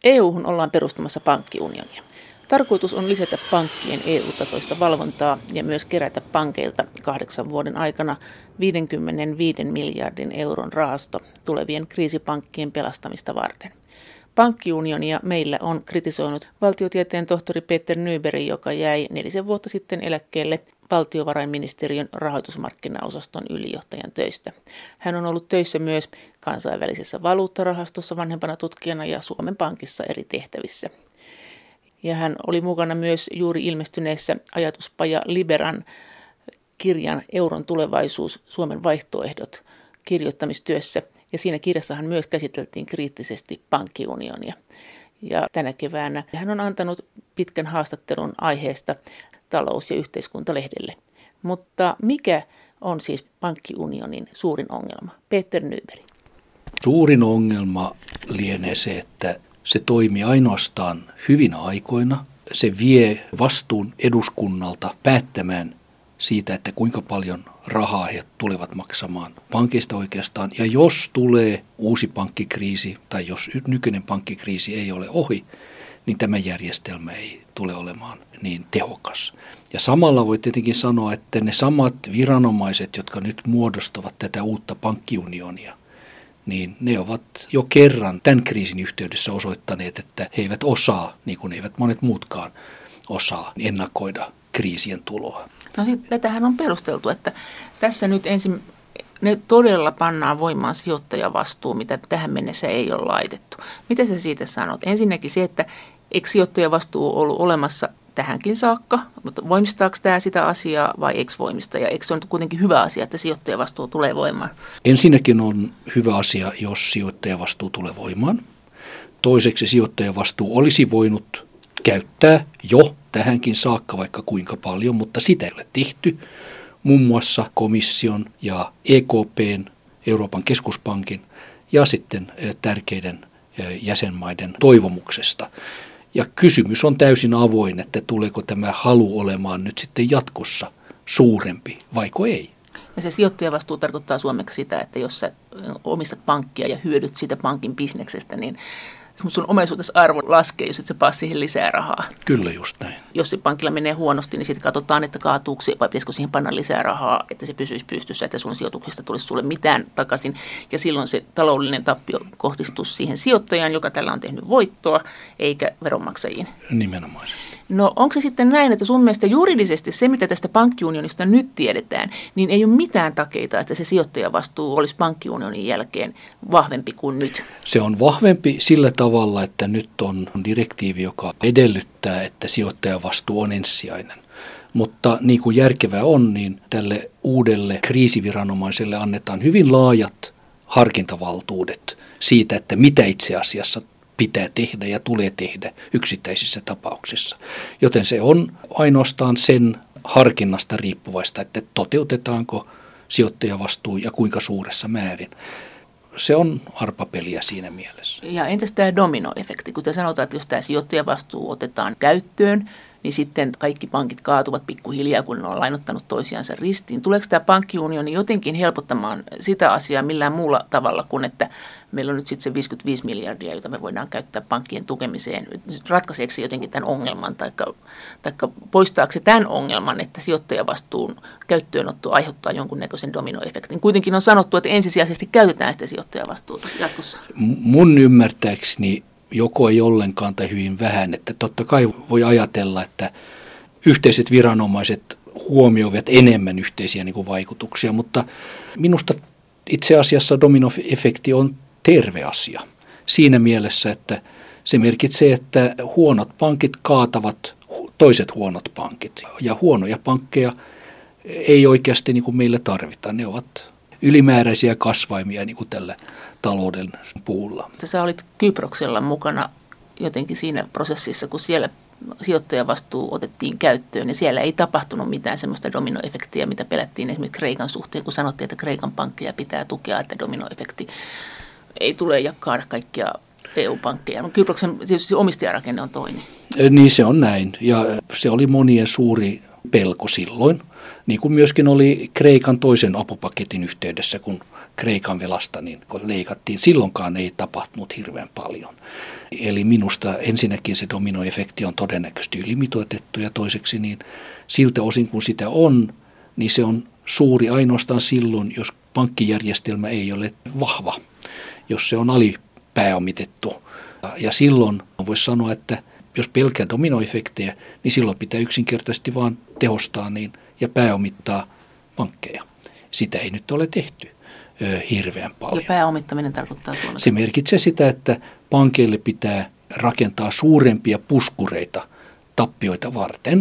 EU:hun ollaan perustamassa pankkiunionia. Tarkoitus on lisätä pankkien EU-tasoista valvontaa ja myös kerätä pankeilta 8 vuoden aikana 55 miljardin euron rahasto tulevien kriisipankkien pelastamista varten. Pankkiunionia meillä on kritisoinut valtiotieteen tohtori Peter Nyberg, joka jäi 4 vuotta sitten eläkkeelle valtiovarainministeriön rahoitusmarkkinaosaston ylijohtajan töistä. Hän on ollut töissä myös kansainvälisessä valuuttarahastossa vanhempana tutkijana ja Suomen Pankissa eri tehtävissä. Ja hän oli mukana myös juuri ilmestyneessä ajatuspaja Liberan kirjan Euron tulevaisuus, Suomen vaihtoehdot kirjoittamistyössä. Ja siinä kirjassahan myös käsiteltiin kriittisesti pankkiunionia. Ja tänä keväänä hän on antanut pitkän haastattelun aiheesta talous- ja yhteiskuntalehdelle. Mutta mikä on siis pankkiunionin suurin ongelma? Peter Nyberg. Suurin ongelma lienee se, että se toimii ainoastaan hyvinä aikoina. Se vie vastuun eduskunnalta päättämään siitä, että kuinka paljon rahaa he tulevat maksamaan pankeista oikeastaan. Ja jos tulee uusi pankkikriisi tai jos nykyinen pankkikriisi ei ole ohi, niin tämä järjestelmä ei tule olemaan niin tehokas. Ja samalla voi tietenkin sanoa, että ne samat viranomaiset, jotka nyt muodostavat tätä uutta pankkiunionia, niin ne ovat jo kerran tämän kriisin yhteydessä osoittaneet, että he eivät osaa, niin kuin eivät monet muutkaan osaa, ennakoida kriisien tuloa. No sitten tätähän on perusteltu, että tässä nyt ensin ne todella pannaan voimaan sijoittajavastuu, mitä tähän mennessä ei ole laitettu. Mitä sä siitä sanot? Ensinnäkin se, että eikö sijoittajavastuu ollut olemassa tähänkin saakka, mutta voimistaako tämä sitä asiaa vai eikö voimista? Ja eikö se ole kuitenkin hyvä asia, että sijoittajavastuu tulee voimaan? Ensinnäkin on hyvä asia, jos sijoittajavastuu tulee voimaan. Toiseksi sijoittajavastuu olisi voinut käyttää jo tähänkin saakka vaikka kuinka paljon, mutta sitä ei ole tehty. Muun muassa komission ja EKP:n, Euroopan keskuspankin ja sitten tärkeiden jäsenmaiden toivomuksesta. Ja kysymys on täysin avoin, että tuleeko tämä halu olemaan nyt sitten jatkossa suurempi, vaiko ei. Ja se sijoittajavastuu tarkoittaa suomeksi sitä, että jos sä omistat pankkia ja hyödyt siitä pankin bisneksestä, niin sun omaisuutesi arvo laskee, jos et sä paa siihen lisää rahaa. Kyllä just näin. Jos se pankilla menee huonosti, niin sitten katsotaan, että kaatuuko se, vai pitäisikö siihen panna lisää rahaa, että se pysyisi pystyssä, että sun sijoituksista tulisi sulle mitään takaisin. Ja silloin se taloudellinen tappio kohdistuisi siihen sijoittajaan, joka tällä on tehnyt voittoa, eikä veronmaksajiin. Nimenomaisesti. No onko se sitten näin, että sun mielestä juridisesti se, mitä tästä pankkiunionista nyt tiedetään, niin ei ole mitään takeita, että se sijoittajavastuu olisi pankkiunionin jälkeen vahvempi kuin nyt? Se on vahvempi sillä tavalla, että nyt on direktiivi, joka edellyttää, että sijoittajavastuu on ensisijainen. Mutta niin kuin järkevää on, niin tälle uudelle kriisiviranomaiselle annetaan hyvin laajat harkintavaltuudet siitä, että mitä itse asiassa pitää tehdä ja tulee tehdä yksittäisissä tapauksissa. Joten se on ainoastaan sen harkinnasta riippuvaista, että toteutetaanko sijoittajavastuu ja kuinka suuressa määrin. Se on arpapeliä siinä mielessä. Ja entäs tämä dominoefekti? Kun te sanotaan, että jos tämä sijoittajavastuu otetaan käyttöön, niin sitten kaikki pankit kaatuvat pikkuhiljaa, kun ne on lainottanut toisiansa ristiin. Tuleeko tämä pankkiunioni jotenkin helpottamaan sitä asiaa millään muulla tavalla kuin, että meillä on nyt sitten se 55 miljardia, jota me voidaan käyttää pankkien tukemiseen. Ratkaiseeko se jotenkin tämän ongelman, tai poistaako se tämän ongelman, että sijoittajavastuun käyttöönotto aiheuttaa jonkunnäköisen dominoefektin? Kuitenkin on sanottu, että ensisijaisesti käytetään sitä sijoittajavastuuta jatkossa. Mun ymmärtääkseni joko ei ollenkaan tai hyvin vähän, että totta kai voi ajatella, että yhteiset viranomaiset huomioivat enemmän yhteisiä vaikutuksia, mutta minusta itse asiassa dominoefekti on terve asia siinä mielessä, että se merkitsee, että huonot pankit kaatavat toiset huonot pankit ja huonoja pankkeja ei oikeasti niin kuin meillä tarvitaan, ne ovat ylimääräisiä kasvaimia niin kuin tällä talouden puulla. Sä olit Kyproksella mukana jotenkin siinä prosessissa, kun siellä sijoittajavastuu otettiin käyttöön ja siellä ei tapahtunut mitään semmoista dominoefektiä, mitä pelättiin esimerkiksi Kreikan suhteen, kun sanottiin, että Kreikan pankkeja pitää tukea, että dominoefekti ei tule jakaa kaikkia EU-pankkeja. No, Kyproksen tietysti omistajarakenne on toinen. Niin se on näin ja se oli monien suuri pelko silloin, niin kuin myöskin oli Kreikan toisen apupaketin yhteydessä, kun Kreikan velasta niin kun leikattiin. Silloinkaan ei tapahtunut hirveän paljon. Eli minusta ensinnäkin se dominoefekti on todennäköisesti ylimitoitettu ja toiseksi niin siltä osin kun sitä on, niin se on suuri ainoastaan silloin, jos pankkijärjestelmä ei ole vahva, jos se on alipääomitettu. Ja silloin voisi sanoa, että jos pelkää dominoefektejä, niin silloin pitää yksinkertaisesti vaan tehostaa niin ja pääomittaa pankkeja. Sitä ei nyt ole tehty hirveän paljon. Ja pääomittaminen tarkoittaa Suomessa? Se merkitsee sitä, että pankeille pitää rakentaa suurempia puskureita tappioita varten.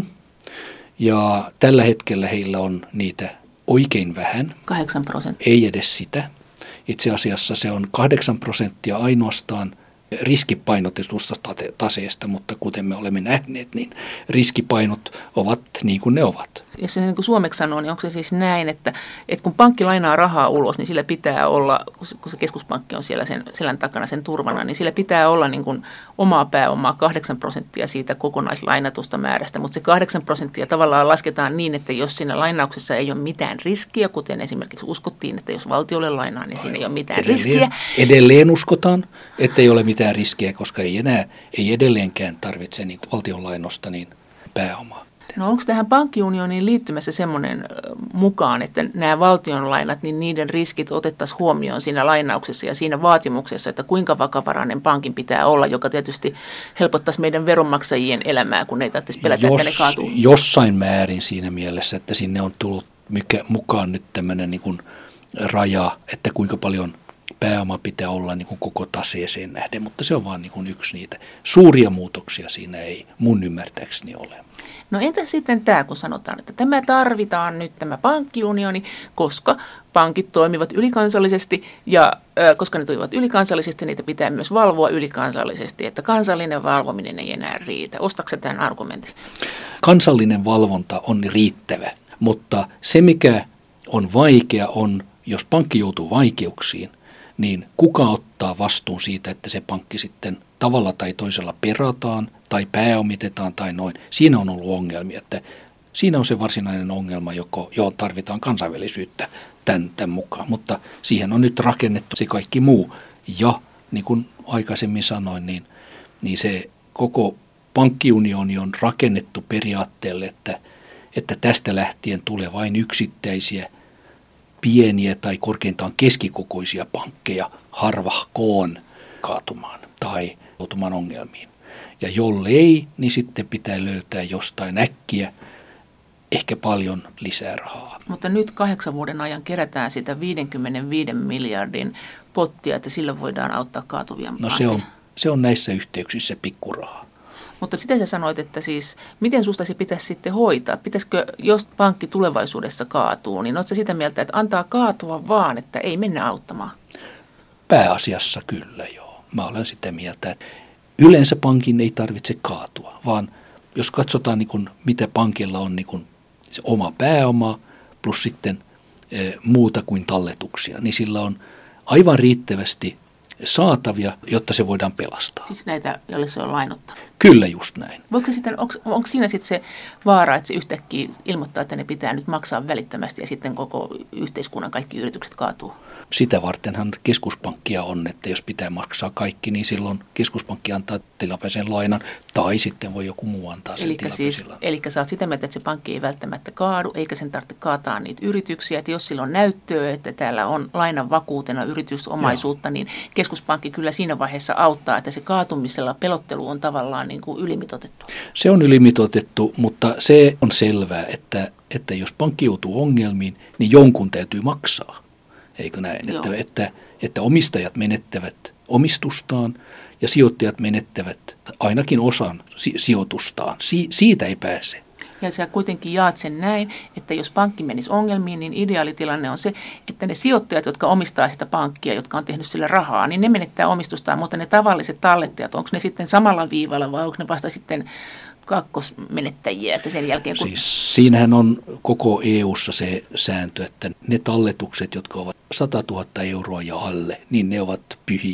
Ja tällä hetkellä heillä on niitä oikein vähän. 8%. Ei edes sitä. Itse asiassa se on 8% ainoastaan riskipainotetusta taseesta, mutta kuten me olemme nähneet, niin riskipainot ovat niin kuin ne ovat. Jos se niin kuin suomeksi sanoo, niin onko se siis näin, että kun pankki lainaa rahaa ulos, niin sillä pitää olla, kun se keskuspankki on siellä sen selän takana sen turvana, niin sillä pitää olla niin kuin omaa pääomaa 8% siitä kokonaislainatusta määrästä, mutta se 8% tavallaan lasketaan niin, että jos siinä lainauksessa ei ole mitään riskiä, kuten esimerkiksi uskottiin, että jos valtiolle lainaa, niin siinä ei ole mitään riskiä. Edelleen uskotaan, että ei ole mitään riskiä, koska ei edelleenkään tarvitse niin valtion lainosta niin pääomaa. No onko tähän pankkiunioniin liittymässä semmoinen mukaan, että nämä valtionlainat, niin niiden riskit otettaisiin huomioon siinä lainauksessa ja siinä vaatimuksessa, että kuinka vakavarainen pankin pitää olla, joka tietysti helpottaisi meidän veronmaksajien elämää, kun ei tarvitsisi pelätä, että ne kaatuu? Jossain määrin siinä mielessä, että sinne on tullut mukaan nyt tämmöinen niin kuin raja, että kuinka paljon pääoma pitää olla niin kuin koko taseeseen nähden, mutta se on vaan niin kuin yksi niitä. Suuria muutoksia siinä ei mun ymmärtääkseni ole. No entä sitten tämä, kun sanotaan, että tämä tarvitaan nyt tämä pankkiunioni, koska pankit toimivat ylikansallisesti ja koska ne toimivat ylikansallisesti, niitä pitää myös valvoa ylikansallisesti, että kansallinen valvominen ei enää riitä. Ostatko tämän argumentin? Kansallinen valvonta on riittävä, mutta se mikä on vaikea on, jos pankki joutuu vaikeuksiin, niin kuka ottaa vastuun siitä, että se pankki sitten tavalla tai toisella perataan tai pääomitetaan tai noin. Siinä on ollut ongelmia, että siinä on se varsinainen ongelma, johon tarvitaan kansainvälisyyttä tämän mukaan, mutta siihen on nyt rakennettu se kaikki muu. Ja niin kuin aikaisemmin sanoin, niin se koko pankkiunioni on rakennettu periaatteelle, että tästä lähtien tulee vain yksittäisiä pieniä tai korkeintaan keskikokoisia pankkeja harvahkoon kaatumaan tai joutumaan ongelmiin. Ja jollei, niin sitten pitää löytää jostain äkkiä ehkä paljon lisää rahaa. Mutta nyt 8 vuoden ajan kerätään sitä 55 miljardin pottia, että sillä voidaan auttaa kaatuvia pankkeja. No se on näissä yhteyksissä pikkurahaa. Mutta sitä sä sanoit, että siis miten susta se pitäisi sitten hoitaa? Pitäisikö, jos pankki tulevaisuudessa kaatuu, niin oletko sitä mieltä, että antaa kaatua vaan, että ei mennä auttamaan? Pääasiassa kyllä joo. Mä olen sitä mieltä, että yleensä pankin ei tarvitse kaatua, vaan jos katsotaan niin kuin, mitä pankilla on niin kuin se oma pääoma plus sitten muuta kuin talletuksia, niin sillä on aivan riittävästi saatavia, jotta se voidaan pelastaa. Siis näitä, joille se on lainottanut? Kyllä just näin. Onko siinä sitten se vaara, että se yhtäkkiä ilmoittaa, että ne pitää nyt maksaa välittömästi ja sitten koko yhteiskunnan kaikki yritykset kaatuu? Sitä vartenhan keskuspankkia on, että jos pitää maksaa kaikki, niin silloin keskuspankki antaa tilapäisen lainan tai sitten voi joku muu antaa sen tilapäisellä. Eli sä oot sitä mieltä, että se pankki ei välttämättä kaadu, eikä sen tarvitse kaataa niitä yrityksiä, että jos sillä on näyttöä, että täällä on lainan vakuutena yritysomaisuutta, niin keskuspankki kyllä siinä vaiheessa auttaa, että se kaatumisella pelottelu on tavallaan niin kuin ylimitoitettu. Se on ylimitoitettu, mutta se on selvää, että jos pankki joutuu ongelmiin, niin jonkun täytyy maksaa. Eikö näin? Että omistajat menettävät omistustaan ja sijoittajat menettävät ainakin osan sijoitustaan. Siitä ei pääse. Ja sä kuitenkin jaat sen näin, että jos pankki menisi ongelmiin, niin ideaalitilanne on se, että ne sijoittajat, jotka omistaa sitä pankkia, jotka on tehnyt sillä rahaa, niin ne menettää omistustaan, mutta ne tavalliset tallettajat, onko ne sitten samalla viivalla vai onko ne vasta sitten kakkosmenettäjiä, että sen jälkeen kun... Siis siinähän on koko EU:ssa se sääntö, että ne talletukset, jotka ovat 100 000 euroa ja alle, niin ne ovat pyhiä.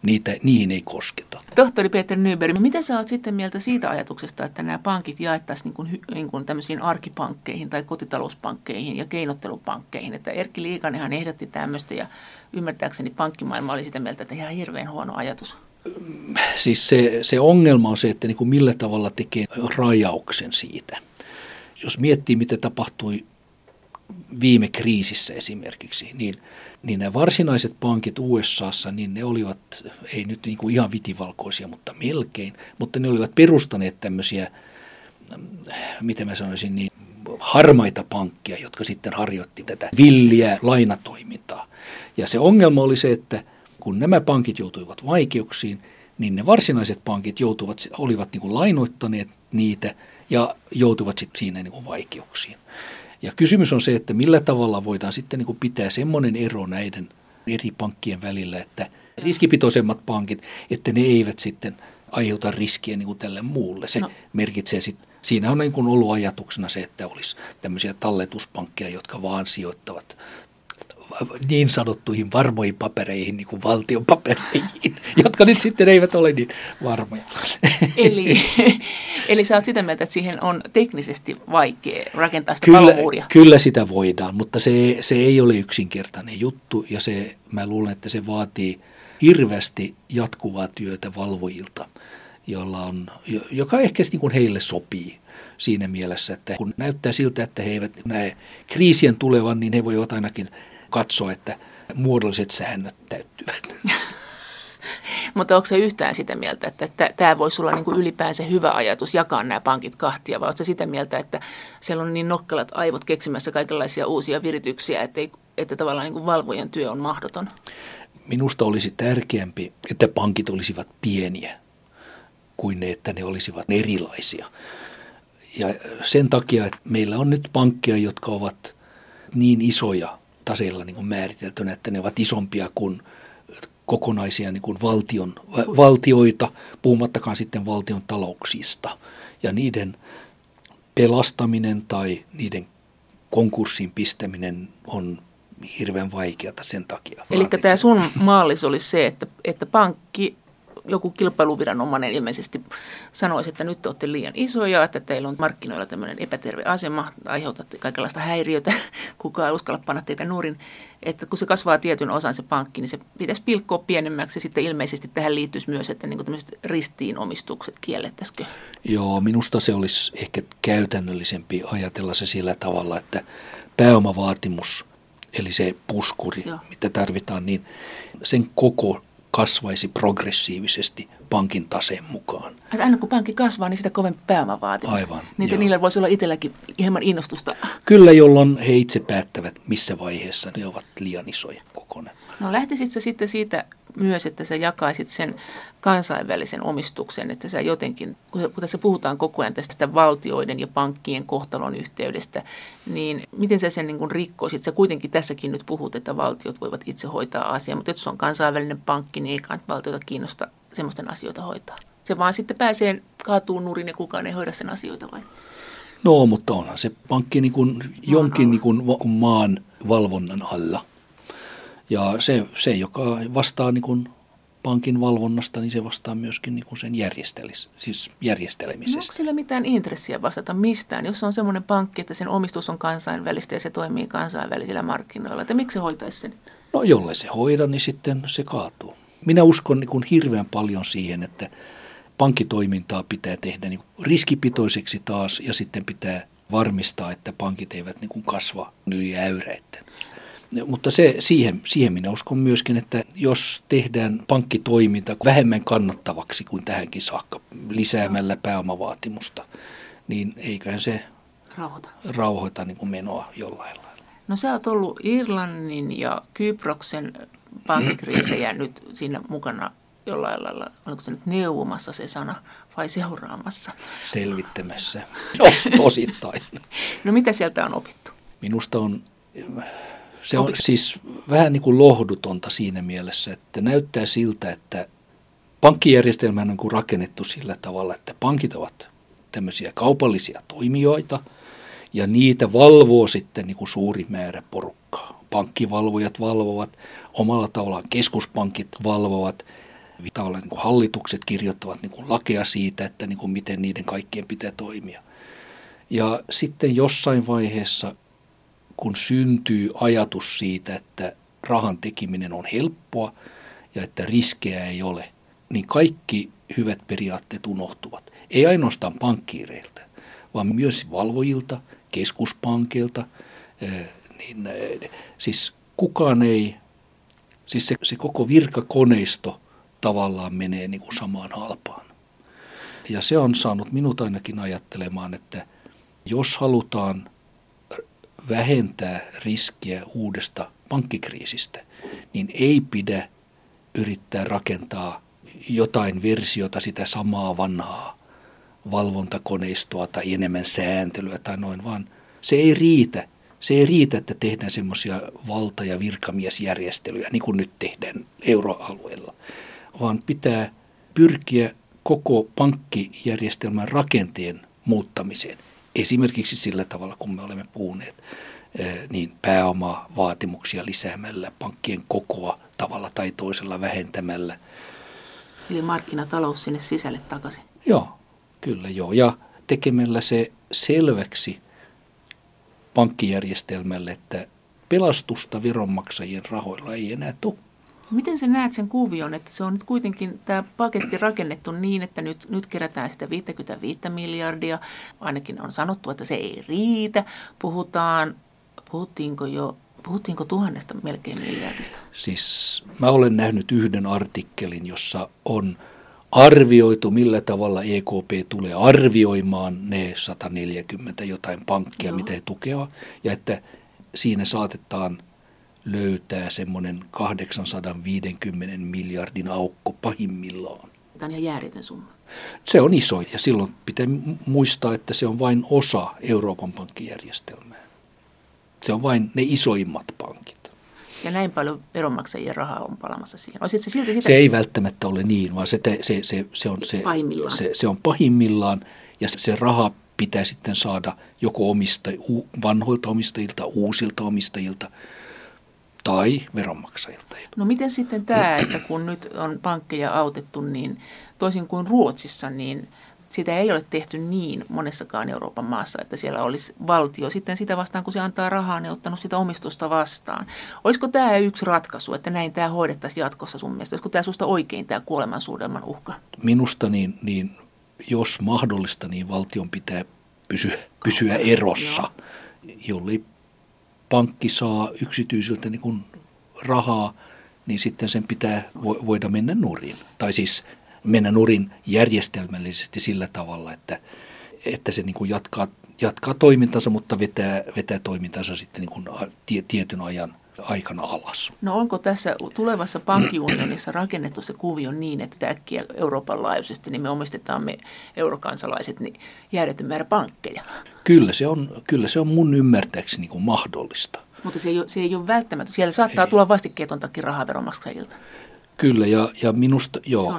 niihin ei kosketa. Tohtori Peter Nyberg, mitä sä oot sitten mieltä siitä ajatuksesta, että nämä pankit jaettaisiin niin kuin tämmöisiin arkipankkeihin tai kotitalouspankkeihin ja keinottelupankkeihin? Että Erkki Liikanenhan ehdotti tämmöistä ja ymmärtääkseni pankkimaailma oli sitä mieltä, että ihan hirveän huono ajatus. Siis se ongelma on se, että niin kuin millä tavalla tekee rajauksen siitä. Jos miettii, mitä tapahtui viime kriisissä esimerkiksi, niin nämä varsinaiset pankit USAssa, niin ne olivat, ei nyt niin kuin ihan vitivalkoisia, mutta melkein, mutta ne olivat perustaneet tämmöisiä, miten mä sanoisin, niin harmaita pankkia, jotka sitten harjoitti tätä villiä lainatoimintaa. Ja se ongelma oli se, että kun nämä pankit joutuivat vaikeuksiin, niin ne varsinaiset pankit olivat niin kuin lainoittaneet niitä ja joutuivat sitten siinä niin kuin vaikeuksiin. Ja kysymys on se, että millä tavalla voidaan sitten niin kuin pitää semmoinen ero näiden eri pankkien välillä, että riskipitoisemmat pankit, että ne eivät sitten aiheuta riskiä niin kuin tälle muulle. Se merkitsee sitten, siinä on niin kuin ollut ajatuksena se, että olisi tämmöisiä talletuspankkeja, jotka vaan sijoittavat niin sanottuihin varmoihin papereihin, niin kuin valtion papereihin, jotka nyt sitten eivät ole niin varmoja. Eli sä oot sitä mieltä, että siihen on teknisesti vaikea rakentaa sitä palomuuria? Kyllä sitä voidaan, mutta se ei ole yksinkertainen juttu ja mä luulen, että se vaatii hirveästi jatkuvaa työtä valvojilta, joka ehkä niin kuin heille sopii siinä mielessä, että kun näyttää siltä, että he eivät näe kriisien tulevan, niin he voivat ainakin katsoa, että muodolliset säännöt täyttyvät. Mutta onko se yhtään sitä mieltä, että tämä voisi olla niin kuin ylipäänsä hyvä ajatus jakaa nämä pankit kahtia, vai onko se sitä mieltä, että siellä on niin nokkelat aivot keksimässä kaikenlaisia uusia virityksiä, että tavallaan niin kuin valvojan työ on mahdoton? Minusta olisi tärkeämpi, että pankit olisivat pieniä kuin ne, että ne olisivat erilaisia. Ja sen takia, että meillä on nyt pankkeja, jotka ovat niin isoja taseilla niin kuin määriteltynä, että ne ovat isompia kuin kokonaisia niin kuin valtioita, puhumattakaan sitten valtion talouksista. Ja niiden pelastaminen tai niiden konkurssiin pistäminen on hirveän vaikeata sen takia. Eli tämä sun maallis olisi se, että pankki, joku kilpailuviranomainen ilmeisesti sanoisi, että nyt te olette liian isoja, että teillä on markkinoilla tämmöinen epäterve asema, aiheutatte kaikenlaista häiriötä, kukaan ei uskalla panna teitä nurin, että kun se kasvaa tietyn osan se pankki, niin se pitäisi pilkkoa pienemmäksi ja sitten ilmeisesti tähän liittyisi myös, että niin kuin tämmöiset ristiinomistukset kiellettäisikö? Joo, minusta se olisi ehkä käytännöllisempi ajatella se sillä tavalla, että pääomavaatimus, eli se puskuri, mitä tarvitaan, niin sen koko kasvaisi progressiivisesti pankin taseen mukaan. Että aina kun pankki kasvaa, niin sitä kovempi pääomavaatimus. Aivan. Niillä voisi olla itselläkin hieman innostusta. Kyllä, jolloin he itse päättävät, missä vaiheessa ne ovat liian isoja kokonaan. No lähtisit sä sitten siitä myös, että sä jakaisit sen kansainvälisen omistuksen, että sä jotenkin, kun tässä puhutaan koko ajan tästä valtioiden ja pankkien kohtalon yhteydestä, niin miten sä sen niin kuin rikkoisit? Sä kuitenkin tässäkin nyt puhut, että valtiot voivat itse hoitaa asiaa, mutta jos on kansainvälinen pankki, niin ei valtiota kiinnosta semmoisten asioita hoitaa. Se vaan sitten pääsee kaatuun nurin ja kukaan ei hoida sen asioita vai? No, mutta onhan se pankki niin kuin jonkin niin kuin maan valvonnan alla. Ja se joka vastaa niin kuin pankin valvonnasta, niin se vastaa myöskin niin kuin sen järjestelemisestä. No, onko sillä mitään intressiä vastata mistään, jos on semmoinen pankki, että sen omistus on kansainvälistä ja se toimii kansainvälisillä markkinoilla? Että miksi se hoitaisi sen? No jollei se hoida, niin sitten se kaatuu. Minä uskon niin kuin hirveän paljon siihen, että pankkitoimintaa pitää tehdä niin kuin riskipitoiseksi taas ja sitten pitää varmistaa, että pankit eivät niin kuin kasva yli äyräitten. Mutta siihen minä uskon myöskin, että jos tehdään pankkitoiminta vähemmän kannattavaksi kuin tähänkin saakka lisäämällä pääomavaatimusta, niin eiköhän se rauhoita niin kuin menoa jollain lailla. No sä oot ollut Irlannin ja Kyproksen pankkikriisejä nyt siinä mukana jollain lailla, oliko se nyt neuvomassa se sana vai seuraamassa? Selvittämässä, osittain. No mitä sieltä on opittu? Minusta se on siis vähän niin kuin lohdutonta siinä mielessä, että näyttää siltä, että pankkijärjestelmä on niin kuin rakennettu sillä tavalla, että pankit ovat tämmöisiä kaupallisia toimijoita ja niitä valvoo sitten niin kuin suuri määrä porukkaa. Pankkivalvojat valvovat, omalla tavallaan keskuspankit valvovat tavallaan niin kuin hallitukset kirjoittavat niin kuin lakea siitä, että niin kuin miten niiden kaikkien pitää toimia. Ja sitten jossain vaiheessa, kun syntyy ajatus siitä, että rahan tekeminen on helppoa ja että riskejä ei ole, niin kaikki hyvät periaatteet unohtuvat. Ei ainoastaan pankkiireiltä, vaan myös valvojilta, keskuspankilta. Siis kukaan ei, siis se koko virkakoneisto tavallaan menee niin kuin samaan halpaan. Ja se on saanut minut ainakin ajattelemaan, että jos halutaan vähentää riskiä uudesta pankkikriisistä, niin ei pidä yrittää rakentaa jotain versiota sitä samaa vanhaa valvontakoneistoa tai enemmän sääntelyä tai noin, vaan se ei riitä. Se ei riitä, että tehdään semmoisia valta- ja virkamiesjärjestelyjä, niin kuin nyt tehdään euroalueella, vaan pitää pyrkiä koko pankkijärjestelmän rakenteen muuttamiseen. Esimerkiksi sillä tavalla, kun me olemme puhuneet, niin pääomavaatimuksia lisäämällä, pankkien kokoa tavalla tai toisella vähentämällä. Eli markkinatalous sinne sisälle takaisin. Joo, kyllä joo. Ja tekemällä se selväksi pankkijärjestelmälle, että pelastusta veronmaksajien rahoilla ei enää tule. Miten sä näet sen kuvion, että se on nyt kuitenkin tämä paketti rakennettu niin, että nyt kerätään sitä 55 miljardia. Ainakin on sanottu, että se ei riitä. Puhuttiinko 1000 melkein miljardista? Siis mä olen nähnyt yhden artikkelin, jossa on arvioitu, millä tavalla EKP tulee arvioimaan ne 140 jotain pankkia, mitä he tukevat, ja että siinä saatetaan löytää semmoinen 850 miljardin aukko pahimmillaan. Tämä on ihan järjetön summa. Se on iso, ja silloin pitää muistaa, että se on vain osa Euroopan pankkijärjestelmää. Se on vain ne isoimmat pankit. Ja näin paljon veronmaksajien rahaa on palamassa siihen. Se ei välttämättä ole niin, vaan se on pahimmillaan, ja se raha pitää sitten saada joko vanhoilta omistajilta, uusilta omistajilta tai veronmaksajilta. No miten sitten tämä, että kun nyt on pankkeja autettu, niin toisin kuin Ruotsissa, niin sitä ei ole tehty niin monessakaan Euroopan maassa, että siellä olisi valtio sitten sitä vastaan, kun se antaa rahaa, niin ottanut sitä omistusta vastaan. Olisiko tämä yksi ratkaisu, että näin tämä hoidettaisiin jatkossa sun mielestä? Olisiko tämä susta oikein tämä kuolemansuudelman uhka? Minusta niin jos mahdollista, niin valtion pitää pysyä erossa, jollei pankki saa yksityisiltä niin kuin rahaa, niin sitten sen pitää voida mennä nurin. Tai siis mennä nurin järjestelmällisesti sillä tavalla, että se niin kuin jatkaa toimintansa, mutta vetää toimintansa sitten niin kuin tietyn aikana alas. No onko tässä tulevassa pankkiunionissa rakennettu se kuvio niin, että äkkiä Euroopan laajuisesti niin me omistetaan me eurokansalaiset niin järjetön määrä pankkeja? Kyllä se on mun ymmärtääkseni niin kuin mahdollista. Mutta se ei ole välttämättä. Siellä saattaa tulla vastikkeetontakin rahaa veronmaksajilta. Kyllä, ja minusta,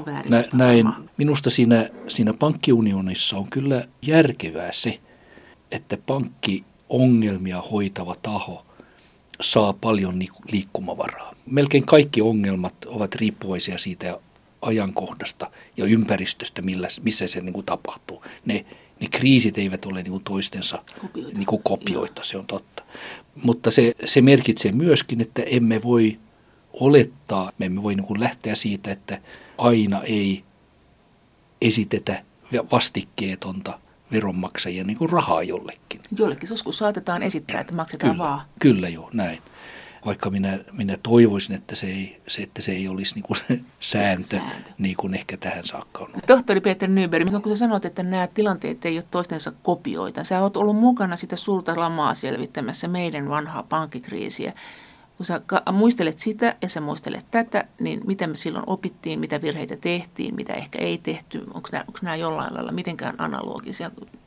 minusta siinä pankkiunionissa on kyllä järkevää se, että pankkiongelmia hoitava taho saa paljon liikkumavaraa. Melkein kaikki ongelmat ovat riippuvaisia siitä ajankohdasta ja ympäristöstä, missä se niin kuin tapahtuu. Ne kriisit eivät ole niin kuin toistensa kopioita, se on totta. Mutta se merkitsee myöskin, että emme voi olettaa, me emme voi niin kuin lähteä siitä, että aina ei esitetä vastikkeetonta veronmaksajien niin kuin rahaa jollekin. Jollekin joskus saatetaan esittää, että maksetaan vaan. Kyllä joo, näin. Vaikka minä toivoisin, että se ei olisi niin kuin se sääntö, niin kuin ehkä tähän saakka on. Tohtori Peter Nyberg, kun sä sanot, että nämä tilanteet ei ole toistensa kopioita. Sä oot ollut mukana sitä sulta lamaa selvittämässä meidän vanhaa pankkikriisiä. Kun sä muistelet sitä ja sä muistelet tätä, niin mitä me silloin opittiin, mitä virheitä tehtiin, mitä ehkä ei tehty. Onko nämä jollain lailla mitenkään analogisia?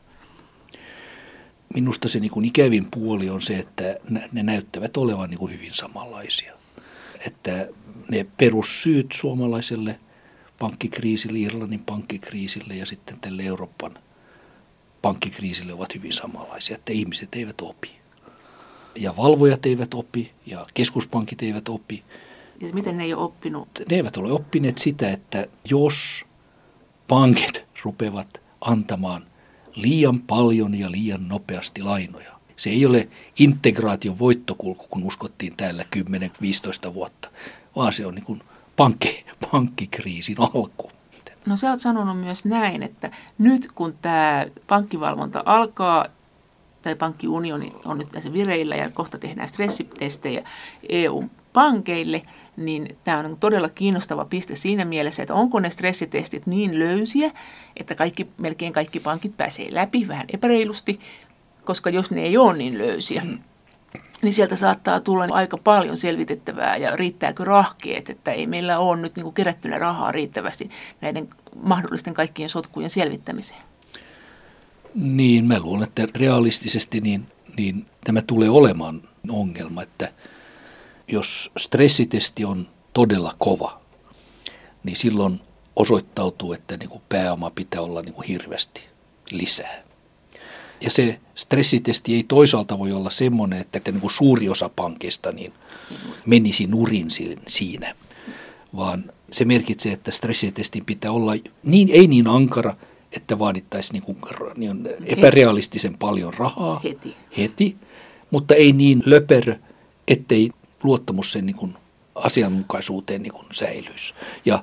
Minusta se niin kuin ikävin puoli on se, että ne näyttävät olevan niin kuin hyvin samanlaisia. Että ne perussyyt suomalaiselle pankkikriisille, Irlannin pankkikriisille ja sitten tälle Euroopan pankkikriisille ovat hyvin samanlaisia, että ihmiset eivät opi. Ja valvojat eivät opi ja keskuspankit eivät opi. Ja miten ne ei ole oppinut? Ne eivät ole oppineet sitä, että jos pankit rupeavat antamaan liian paljon ja liian nopeasti lainoja, se ei ole integraation voittokulku, kun uskottiin täällä 10-15 vuotta, vaan se on niin kuin pankkikriisin alku. No sä oot sanonut myös näin, että nyt kun tämä pankkivalvonta alkaa, tai pankkiunioni on nyt tässä vireillä ja kohta tehdään stressitestejä EU-pankeille, niin tämä on todella kiinnostava piste siinä mielessä, että onko ne stressitestit niin löysiä, että melkein kaikki pankit pääsee läpi vähän epäreilusti, koska jos ne ei ole niin löysiä, niin sieltä saattaa tulla aika paljon selvitettävää ja riittääkö rahkeet, että ei meillä ole nyt niin kerättynä rahaa riittävästi näiden mahdollisten kaikkien sotkujen selvittämiseen. Niin, mä luulen, että realistisesti niin tämä tulee olemaan ongelma, että jos stressitesti on todella kova, niin silloin osoittautuu, että niin kuin pääoma pitää olla niin kuin hirveästi lisää. Ja se stressitesti ei toisaalta voi olla semmoinen, että niin kuin suuri osa pankista niin menisi nurin siinä, vaan se merkitsee, että stressitestin pitää olla ei niin ankara, että vaadittaisiin niin epärealistisen paljon rahaa heti, mutta ei niin löperö, ettei luottamus sen niin kuin asianmukaisuuteen niin kuin säilyisi. Ja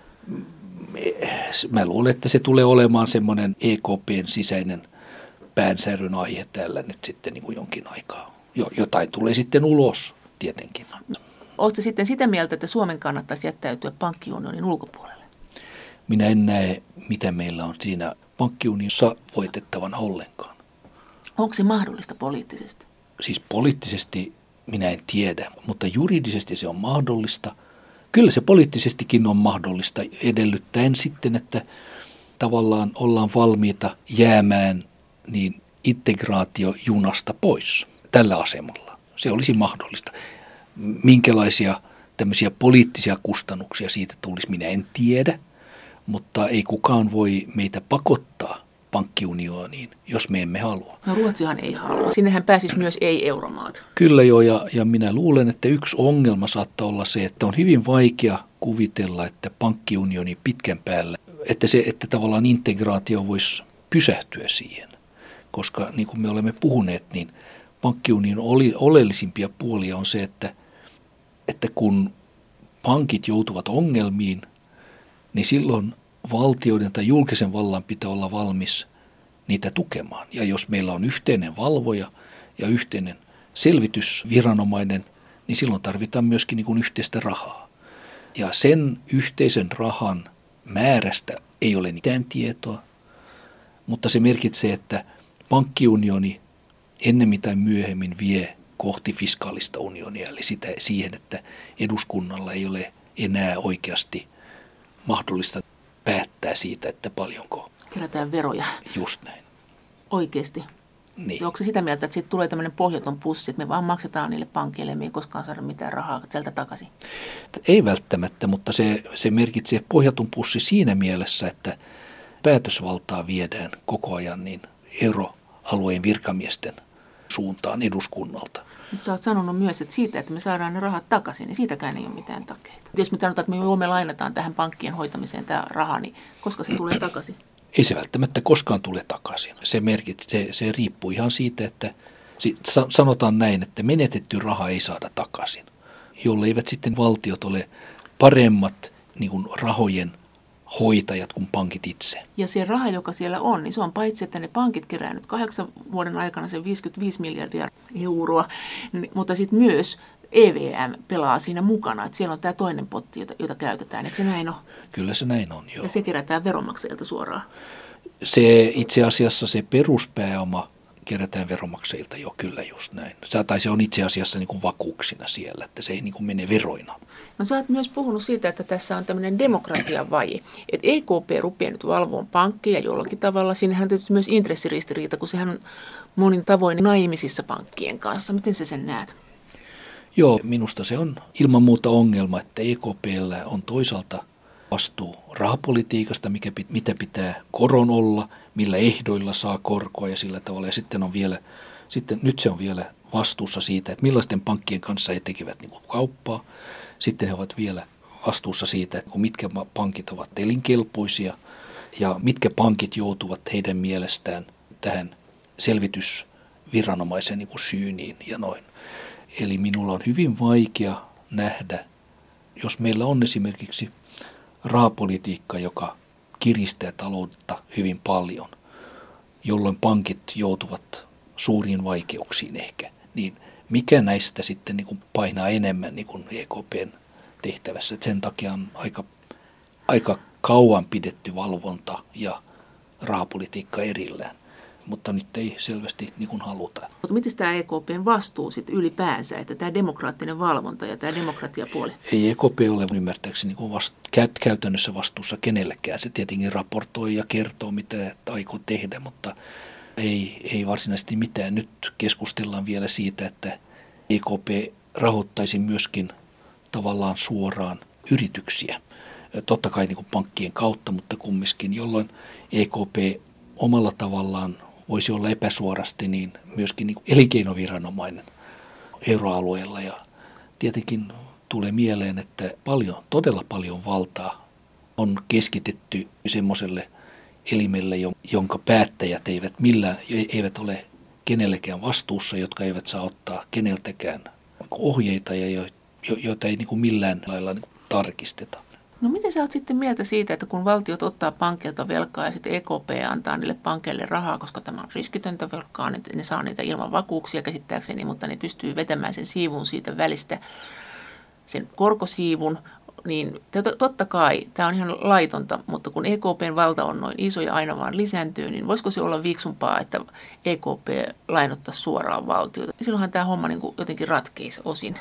mä luulen, että se tulee olemaan semmoinen EKPn sisäinen päänsäryn aihe täällä nyt sitten niin kuin jonkin aikaa. Jotain tulee sitten ulos tietenkin. Oletko sitten sitä mieltä, että Suomen kannattaisi jättäytyä pankkiunionin ulkopuolelle? Minä en näe, mitä meillä on siinä pankkiunionissa voitettavana ollenkaan. Onko se mahdollista poliittisesti? Siis poliittisesti minä en tiedä, mutta juridisesti se on mahdollista. Kyllä se poliittisestikin on mahdollista edellyttäen sitten, että tavallaan ollaan valmiita jäämään niin integraatiojunasta pois tällä asemalla. Se olisi mahdollista. Minkälaisia tämmöisiä poliittisia kustannuksia siitä tulisi, minä en tiedä, mutta ei kukaan voi meitä pakottaa pankkiunioniin, jos me emme halua. No Ruotsihan ei halua. Sinnehän pääsisi myös ei-euromaat. Kyllä joo, ja minä luulen, että yksi ongelma saattaa olla se, että on hyvin vaikea kuvitella, että pankkiunioni pitkän päällä, että tavallaan integraatio voisi pysähtyä siihen. Koska niin kuin me olemme puhuneet, niin pankkiunion oleellisimpia puolia on se, että kun pankit joutuvat ongelmiin, niin silloin valtioiden tai julkisen vallan pitää olla valmis niitä tukemaan. Ja jos meillä on yhteinen valvoja ja yhteinen selvitysviranomainen, niin silloin tarvitaan myöskin niin kuin yhteistä rahaa. Ja sen yhteisen rahan määrästä ei ole mitään tietoa, mutta se merkitsee, että pankkiunioni ennemmin tai myöhemmin vie kohti fiskaalista unionia, eli siihen, että eduskunnalla ei ole enää oikeasti mahdollista päättää siitä, että paljonko. Kerätään veroja. Just näin. Oikeasti. Niin. Onko se sitä mieltä, että siitä tulee tämmöinen pohjaton pussi, että me vaan maksetaan niille pankeille ja me ei koskaan saada mitään rahaa sieltä takaisin? Ei välttämättä, mutta se merkitsee pohjatun pussi siinä mielessä, että päätösvaltaa viedään koko ajan niin euroalueen virkamiesten suuntaan eduskunnalta. Nyt sä oot sanonut myös, että siitä, että me saadaan ne rahat takaisin, niin siitäkään ei ole mitään takeita. Jos me sanotaan, että me lainataan tähän pankkien hoitamiseen tämä raha, niin koska se tulee takaisin? Ei se välttämättä koskaan tule takaisin. Se riippuu ihan siitä, että sanotaan näin, että menetetty raha ei saada takaisin, jolleivät sitten valtiot ole paremmat niin kuin rahojen hoitajat kuin pankit itse. Ja se raha, joka siellä on, niin se on paitsi, että ne pankit kerää nyt 8 vuoden aikana sen 55 miljardia euroa, mutta sitten myös EVM pelaa siinä mukana, että siellä on tämä toinen potti, jota käytetään. Eikö se näin ole? Kyllä se näin on, joo. Ja se kerätään veronmaksajilta suoraan. Se itse asiassa se peruspääoma kerätään veronmaksajilta jo, kyllä just näin. Tai se on itse asiassa niin kuin vakuuksina siellä, että se ei niin kuin mene veroina. No sä oot myös puhunut siitä, että tässä on tämmöinen demokratian vaje. Että EKP rupeaa nyt valvomaan pankkeja jollakin tavalla. Siinähän on tietysti myös intressiristiriita, kun sehän on monin tavoin naimisissa pankkien kanssa. Miten sä sen näet? Joo, minusta se on ilman muuta ongelma, että EKP:llä on toisaalta vastuu rahapolitiikasta, mitä pitää koron olla, millä ehdoilla saa korkoa ja sillä tavalla. Ja nyt se on vielä vastuussa siitä, että millaisten pankkien kanssa he tekevät niin kuin kauppaa. Sitten he ovat vielä vastuussa siitä, että mitkä pankit ovat elinkelpoisia ja mitkä pankit joutuvat heidän mielestään tähän selvitysviranomaisen niin kuin syyniin ja noin. Eli minulla on hyvin vaikea nähdä, jos meillä on esimerkiksi rahapolitiikka, joka kiristää taloutta hyvin paljon, jolloin pankit joutuvat suuriin vaikeuksiin ehkä, niin mikä näistä sitten niin kuin painaa enemmän niin kuin EKPn tehtävässä? Et sen takia on aika kauan pidetty valvonta ja rahapolitiikka erillään, mutta nyt ei selvästi niin kuin haluta. Mutta miten tämä EKPn vastuu sitten ylipäänsä, että tämä demokraattinen valvonta ja tämä demokratiapuoli? Ei EKP ole ymmärtääkseni käytännössä vastuussa kenellekään. Se tietenkin raportoi ja kertoo, mitä aikoo tehdä, mutta ei varsinaisesti mitään. Nyt keskustellaan vielä siitä, että EKP rahoittaisi myöskin tavallaan suoraan yrityksiä. Totta kai niin kuin pankkien kautta, mutta kumminkin, jolloin EKP omalla tavallaan voisi olla epäsuorasti niin myöskin niin kuin elinkeinoviranomainen euroalueella. Ja tietenkin tulee mieleen, että todella paljon valtaa on keskitetty semmoiselle elimelle, jonka päättäjät eivät ole kenellekään vastuussa, jotka eivät saa ottaa keneltäkään ohjeita ja joita ei niin kuin millään lailla niin kuin tarkisteta. No miten sä oot sitten mieltä siitä, että kun valtiot ottaa pankilta velkaa ja sitten EKP antaa niille pankeille rahaa, koska tämä on riskitöntä velkaa, niin ne saa niitä ilman vakuuksia käsittääkseni, mutta ne pystyy vetämään sen siivun siitä välistä, sen korkosiivun, niin totta kai tämä on ihan laitonta, mutta kun EKPn valta on noin iso ja aina vaan lisääntyy, niin voisiko se olla fiksumpaa, että EKP lainottaisi suoraan valtiota? Silloinhan tämä homma niin kuin jotenkin ratkeisi osin.